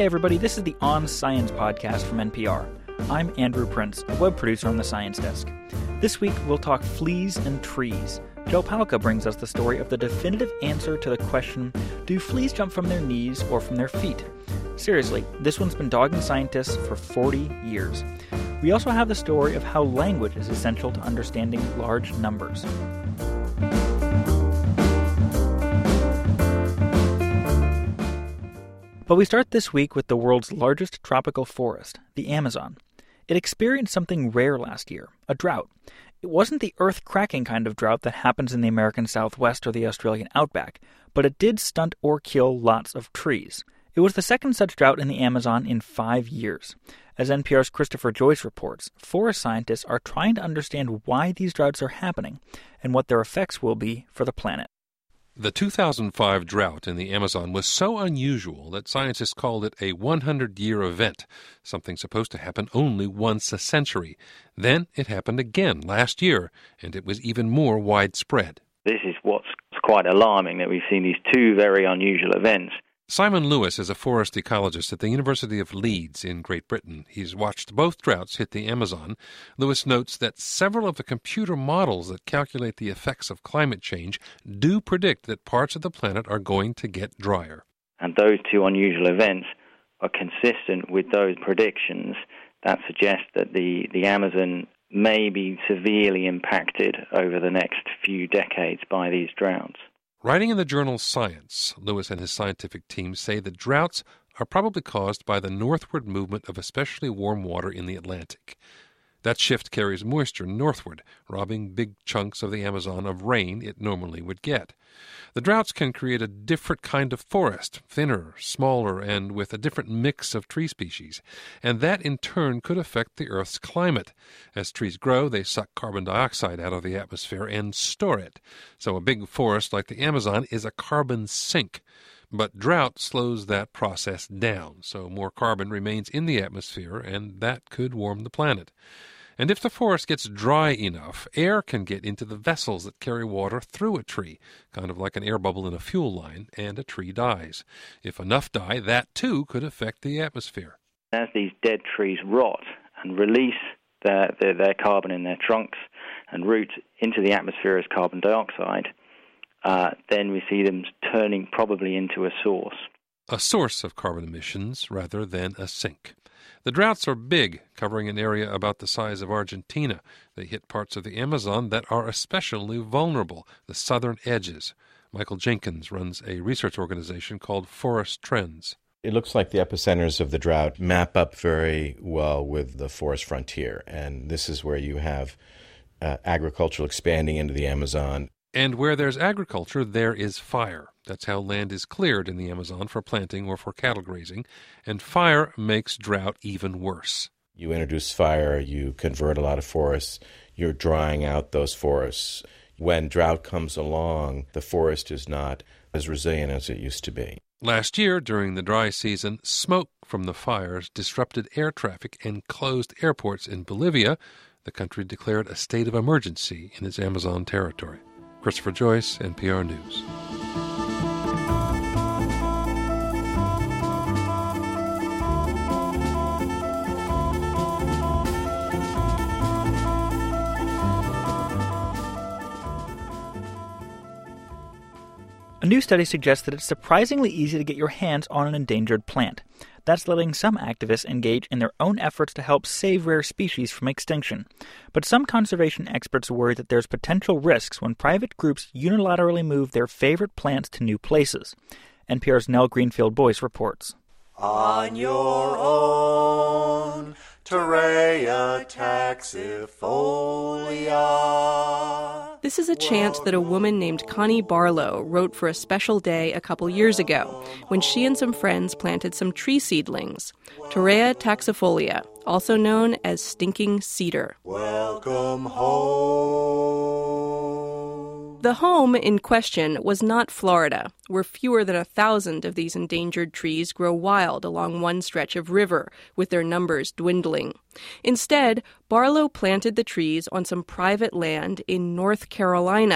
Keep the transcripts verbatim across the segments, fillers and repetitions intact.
everybody, this is the On Science podcast from N P R. I'm Andrew Prince, a web producer on the Science Desk. This week, we'll talk fleas and trees. Joe Palca brings us the story of the definitive answer to the question, do fleas jump from their knees or from their feet? Seriously, this one's been dogging scientists for forty years. We also have the story of how language is essential to understanding large numbers. But we start this week with the world's largest tropical forest, the Amazon. It experienced something rare last year, a drought. It wasn't the earth-cracking kind of drought that happens in the American Southwest or the Australian outback, but it did stunt or kill lots of trees. It was the second such drought in the Amazon in five years. As N P R's Christopher Joyce reports, forest scientists are trying to understand why these droughts are happening and what their effects will be for the planet. The two thousand five drought in the Amazon was so unusual that scientists called it a hundred-year event, something supposed to happen only once a century. Then it happened again last year, and it was even more widespread. This is what's quite alarming, that we've seen these two very unusual events. Simon Lewis is a forest ecologist at the University of Leeds in Great Britain. He's watched both droughts hit the Amazon. Lewis notes that several of the computer models that calculate the effects of climate change do predict that parts of the planet are going to get drier. And those two unusual events are consistent with those predictions that suggest that the, the Amazon may be severely impacted over the next few decades by these droughts. Writing in the journal Science, Lewis and his scientific team say the droughts are probably caused by the northward movement of especially warm water in the Atlantic. That shift carries moisture northward, robbing big chunks of the Amazon of rain it normally would get. The droughts can create a different kind of forest, thinner, smaller, and with a different mix of tree species, and that in turn could affect the Earth's climate. As trees grow, they suck carbon dioxide out of the atmosphere and store it. So a big forest like the Amazon is a carbon sink. But drought slows that process down, so more carbon remains in the atmosphere, and that could warm the planet. And if the forest gets dry enough, air can get into the vessels that carry water through a tree, kind of like an air bubble in a fuel line, and a tree dies. If enough die, that too could affect the atmosphere. As these dead trees rot and release their, their, their carbon in their trunks and root into the atmosphere as carbon dioxide, uh, then we see them turning probably into a source. A source of carbon emissions rather than a sink. The droughts are big, covering an area about the size of Argentina. They hit parts of the Amazon that are especially vulnerable, the southern edges. Michael Jenkins runs a research organization called Forest Trends. It looks like the epicenters of the drought map up very well with the forest frontier, and this is where you have uh, agriculture expanding into the Amazon. And where there's agriculture, there is fire. That's how land is cleared in the Amazon for planting or for cattle grazing, and fire makes drought even worse. You introduce fire, you convert a lot of forests, you're drying out those forests. When drought comes along, the forest is not as resilient as it used to be. Last year, during the dry season, smoke from the fires disrupted air traffic and closed airports in Bolivia. The country declared a state of emergency in its Amazon territory. Christopher Joyce, N P R News. A new study suggests that it's surprisingly easy to get your hands on an endangered plant. That's letting some activists engage in their own efforts to help save rare species from extinction. But some conservation experts worry that there's potential risks when private groups unilaterally move their favorite plants to new places. N P R's Nell Greenfield-Boyce reports. On your own, Torreya taxifolia. This is a chant that a woman named Connie Barlow wrote for a special day a couple years ago when she and some friends planted some tree seedlings, Torreya taxifolia, also known as stinking cedar. Welcome home. The home in question was not Florida, where fewer than a thousand of these endangered trees grow wild along one stretch of river, with their numbers dwindling. Instead, Barlow planted the trees on some private land in North Carolina,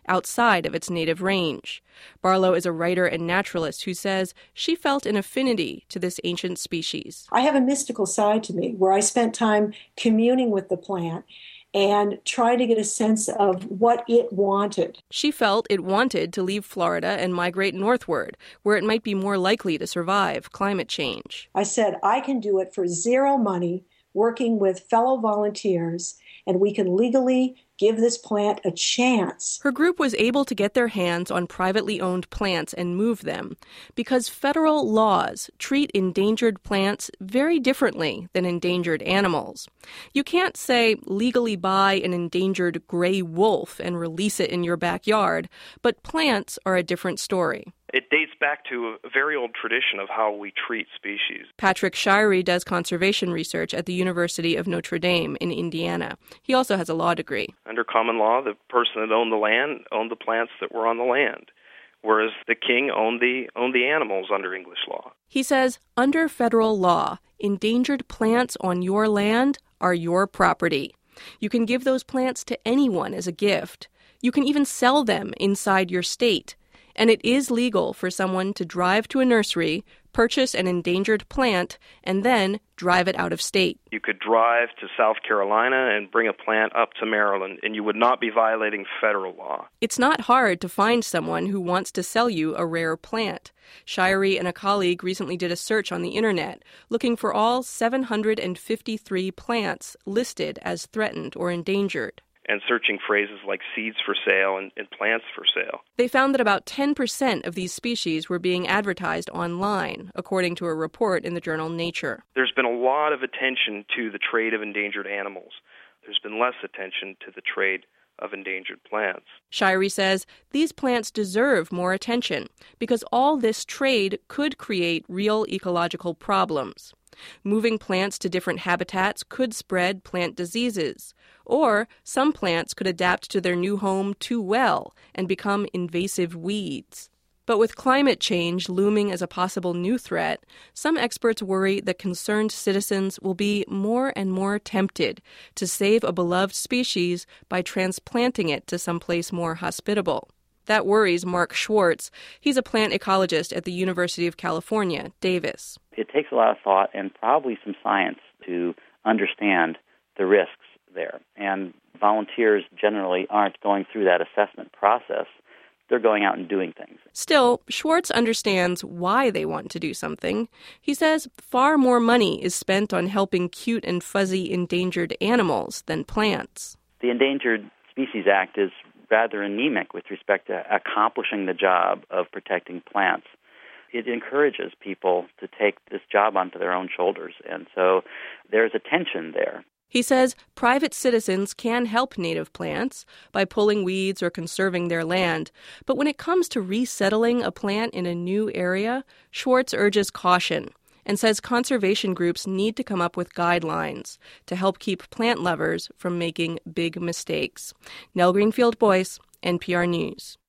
outside of its native range. Barlow is a writer and naturalist who says she felt an affinity to this ancient species. I have a mystical side to me where I spent time communing with the plant and trying to get a sense of what it wanted. She felt it wanted to leave Florida and migrate northward, where it might be more likely to survive climate change. I said, I can do it for zero money, working with fellow volunteers, and we can legally give this plant a chance. Her group was able to get their hands on privately owned plants and move them because federal laws treat endangered plants very differently than endangered animals. You can't say legally buy an endangered gray wolf and release it in your backyard, but plants are a different story. It dates back to a very old tradition of how we treat species. Patrick Shirey does conservation research at the University of Notre Dame in Indiana. He also has a law degree. Under common law, the person that owned the land owned the plants that were on the land, whereas the king owned the owned the animals under English law. He says, under federal law, endangered plants on your land are your property. You can give those plants to anyone as a gift. You can even sell them inside your state. And it is legal for someone to drive to a nursery, purchase an endangered plant, and then drive it out of state. You could drive to South Carolina and bring a plant up to Maryland, and you would not be violating federal law. It's not hard to find someone who wants to sell you a rare plant. Shirey and a colleague recently did a search on the internet, looking for all seven hundred fifty-three plants listed as threatened or endangered, and searching phrases like seeds for sale and, and plants for sale. They found that about ten percent of these species were being advertised online, according to a report in the journal Nature. There's been a lot of attention to the trade of endangered animals. There's been less attention to the trade of endangered plants. Shirey says these plants deserve more attention because all this trade could create real ecological problems. Moving plants to different habitats could spread plant diseases, or some plants could adapt to their new home too well and become invasive weeds. But with climate change looming as a possible new threat, some experts worry that concerned citizens will be more and more tempted to save a beloved species by transplanting it to someplace more hospitable. That worries Mark Schwartz. He's a plant ecologist at the University of California, Davis. It takes a lot of thought and probably some science to understand the risks there. And volunteers generally aren't going through that assessment process. They're going out and doing things. Still, Schwartz understands why they want to do something. He says far more money is spent on helping cute and fuzzy endangered animals than plants. The Endangered Species Act is rather anemic with respect to accomplishing the job of protecting plants. It encourages people to take this job onto their own shoulders, and so there's a tension there. He says private citizens can help native plants by pulling weeds or conserving their land, but when it comes to resettling a plant in a new area, Schwartz urges caution and says conservation groups need to come up with guidelines to help keep plant lovers from making big mistakes. Nell Greenfield-Boyce, N P R News.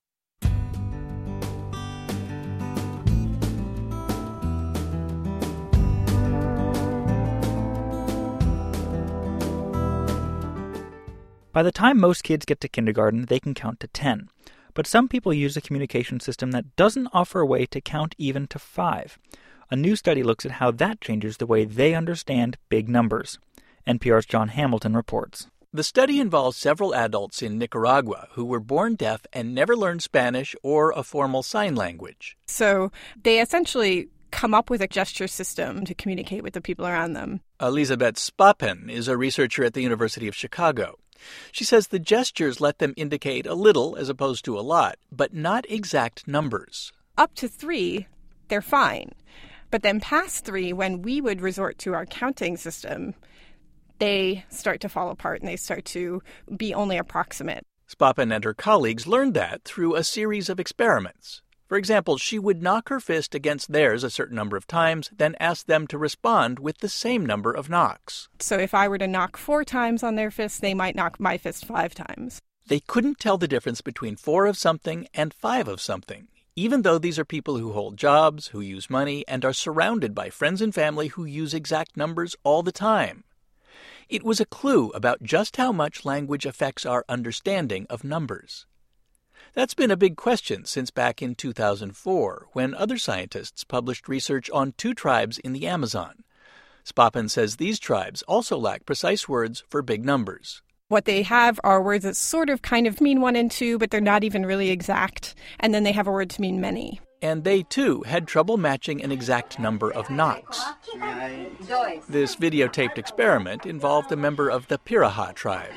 By the time most kids get to kindergarten, they can count to ten. But some people use a communication system that doesn't offer a way to count even to five. A new study looks at how that changes the way they understand big numbers. N P R's John Hamilton reports. The study involves several adults in Nicaragua who were born deaf and never learned Spanish or a formal sign language. So they essentially come up with a gesture system to communicate with the people around them. Elizabeth Spapen is a researcher at the University of Chicago. She says the gestures let them indicate a little as opposed to a lot, but not exact numbers. Up to three, they're fine. But then past three, when we would resort to our counting system, they start to fall apart and they start to be only approximate. Spapen and her colleagues learned that through a series of experiments. For example, she would knock her fist against theirs a certain number of times, then ask them to respond with the same number of knocks. So if I were to knock four times on their fist, they might knock my fist five times. They couldn't tell the difference between four of something and five of something, even though these are people who hold jobs, who use money, and are surrounded by friends and family who use exact numbers all the time. It was a clue about just how much language affects our understanding of numbers. That's been a big question since back in two thousand four, when other scientists published research on two tribes in the Amazon. Spoppen says these tribes also lack precise words for big numbers. What they have are words that sort of kind of mean one and two, but they're not even really exact. And then they have a word to mean many. And they, too, had trouble matching an exact number of knocks. This videotaped experiment involved a member of the Piraha tribe.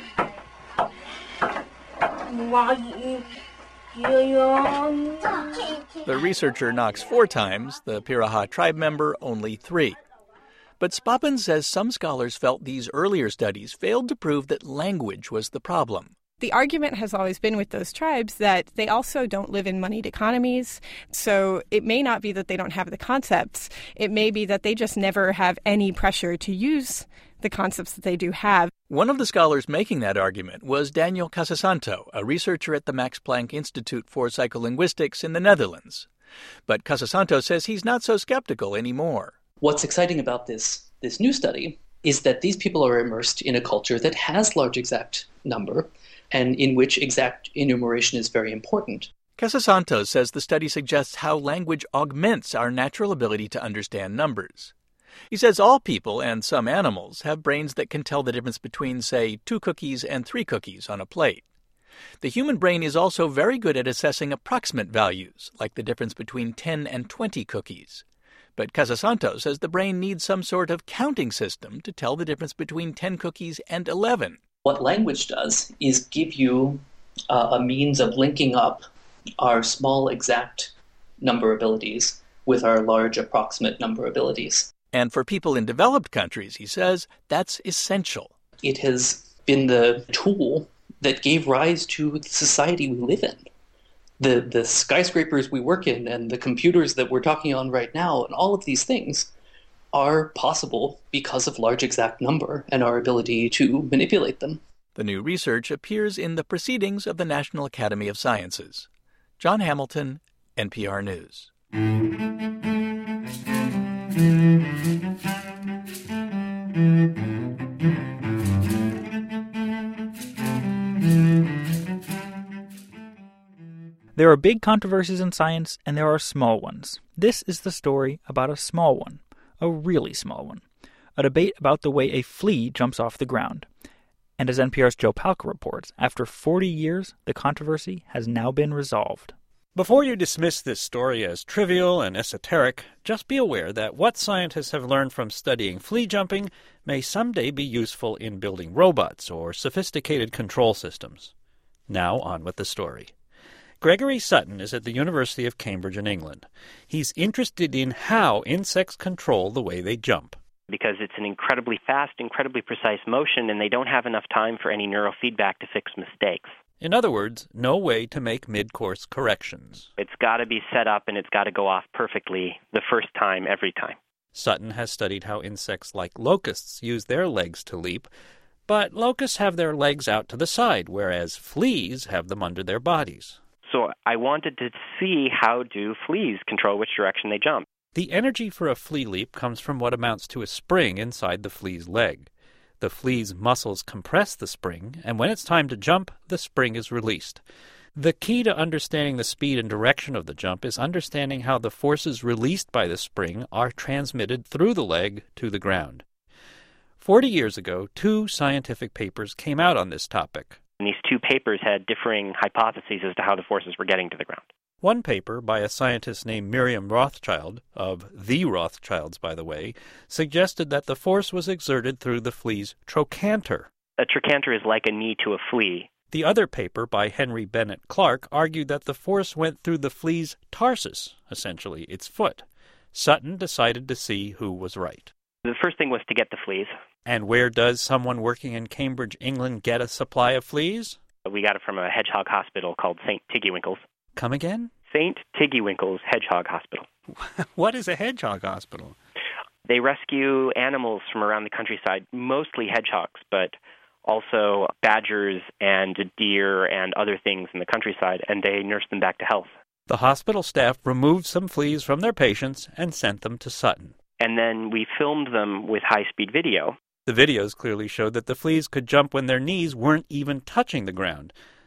The researcher knocks four times, the Piraha tribe member only three. But Spoppen says some scholars felt these earlier studies failed to prove that language was the problem. The argument has always been with those tribes that they also don't live in moneyed economies, so it may not be that they don't have the concepts. It may be that they just never have any pressure to use the concepts that they do have. One of the scholars making that argument was Daniel Casasanto, a researcher at the Max Planck Institute for Psycholinguistics in the Netherlands. But Casasanto says he's not so skeptical anymore. What's exciting about this, this new study is that these people are immersed in a culture that has large exact number and in which exact enumeration is very important. Casasanto says the study suggests how language augments our natural ability to understand numbers. He says all people and some animals have brains that can tell the difference between, say, two cookies and three cookies on a plate. The human brain is also very good at assessing approximate values, like the difference between ten and twenty cookies. But Casasanto says the brain needs some sort of counting system to tell the difference between ten cookies and eleven. What language does is give you uh, a means of linking up our small exact number abilities with our large approximate number abilities. And for people in developed countries, he says, that's essential. It has been the tool that gave rise to the society we live in. The, the skyscrapers we work in and the computers that we're talking on right now and all of these things are possible because of large exact number and our ability to manipulate them. The new research appears in the Proceedings of the National Academy of Sciences. John Hamilton, N P R News. There are big controversies in science, and there are small ones. This is the story about a small one. A really small one. A debate about the way a flea jumps off the ground. And as N P R's Joe Palca reports, after forty years, the controversy has now been resolved. Before you dismiss this story as trivial and esoteric, just be aware that what scientists have learned from studying flea jumping may someday be useful in building robots or sophisticated control systems. Now on with the story. Gregory Sutton is at the University of Cambridge in England. He's interested in how insects control the way they jump. Because it's an incredibly fast, incredibly precise motion, and they don't have enough time for any neurofeedback to fix mistakes. In other words, no way to make mid-course corrections. It's got to be set up and it's got to go off perfectly the first time, every time. Sutton has studied how insects like locusts use their legs to leap, but locusts have their legs out to the side, whereas fleas have them under their bodies. So I wanted to see how do fleas control which direction they jump. The energy for a flea leap comes from what amounts to a spring inside the flea's leg. The flea's muscles compress the spring, and when it's time to jump, the spring is released. The key to understanding the speed and direction of the jump is understanding how the forces released by the spring are transmitted through the leg to the ground. Forty years ago, two scientific papers came out on this topic. And these two papers had differing hypotheses as to how the forces were getting to the ground. One paper, by a scientist named Miriam Rothschild, of the Rothschilds, by the way, suggested that the force was exerted through the flea's trochanter. A trochanter is like a knee to a flea. The other paper, by Henry Bennett Clark, argued that the force went through the flea's tarsus, essentially its foot. Sutton decided to see who was right. The first thing was to get the fleas. And where does someone working in Cambridge, England, get a supply of fleas? We got it from a hedgehog hospital called Saint Tiggywinkle's. Come again? Saint Tiggywinkle's Hedgehog Hospital. What is a hedgehog hospital? They rescue animals from around the countryside, mostly hedgehogs, but also badgers and deer and other things in the countryside, and they nurse them back to health. The hospital staff removed some fleas from their patients and sent them to Sutton. And then we filmed them with high-speed video. The videos clearly showed that the fleas could jump when their knees weren't even touching the ground.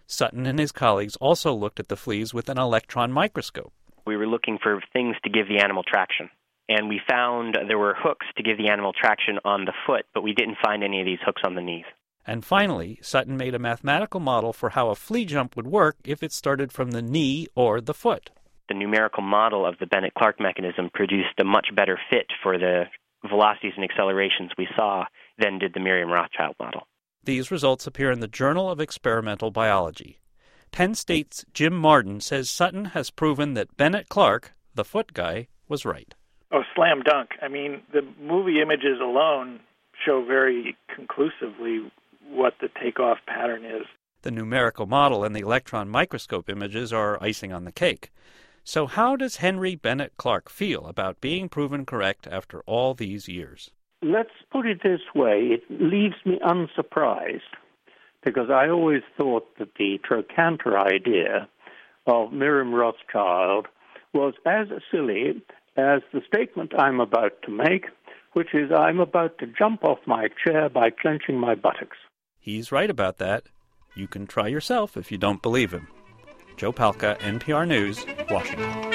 Sutton and his colleagues also looked at the fleas with an electron microscope. We were looking for things to give the animal traction. And we found there were hooks to give the animal traction on the foot, but we didn't find any of these hooks on the knees. And finally, Sutton made a mathematical model for how a flea jump would work if it started from the knee or the foot. The numerical model of the Bennett-Clark mechanism produced a much better fit for the velocities and accelerations we saw than did the Miriam-Rothschild model. These results appear in the Journal of Experimental Biology. Penn State's Jim Martin says Sutton has proven that Bennett-Clark, the foot guy, was right. Oh, slam dunk. I mean, the movie images alone show very conclusively what the takeoff pattern is. The numerical model and the electron microscope images are icing on the cake. So how does Henry Bennett-Clark feel about being proven correct after all these years? Let's put it this way. It leaves me unsurprised, because I always thought that the trochanter idea of Miriam Rothschild was as silly as the statement I'm about to make, which is I'm about to jump off my chair by clenching my buttocks. He's right about that. You can try yourself if you don't believe him. Joe Palca, N P R News, Washington.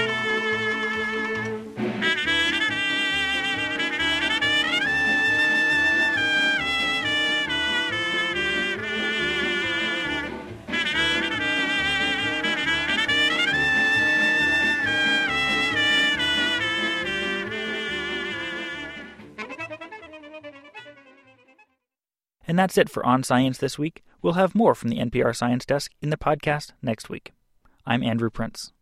And that's it for On Science this week. We'll have more from the N P R Science Desk in the podcast next week. I'm Andrew Prince.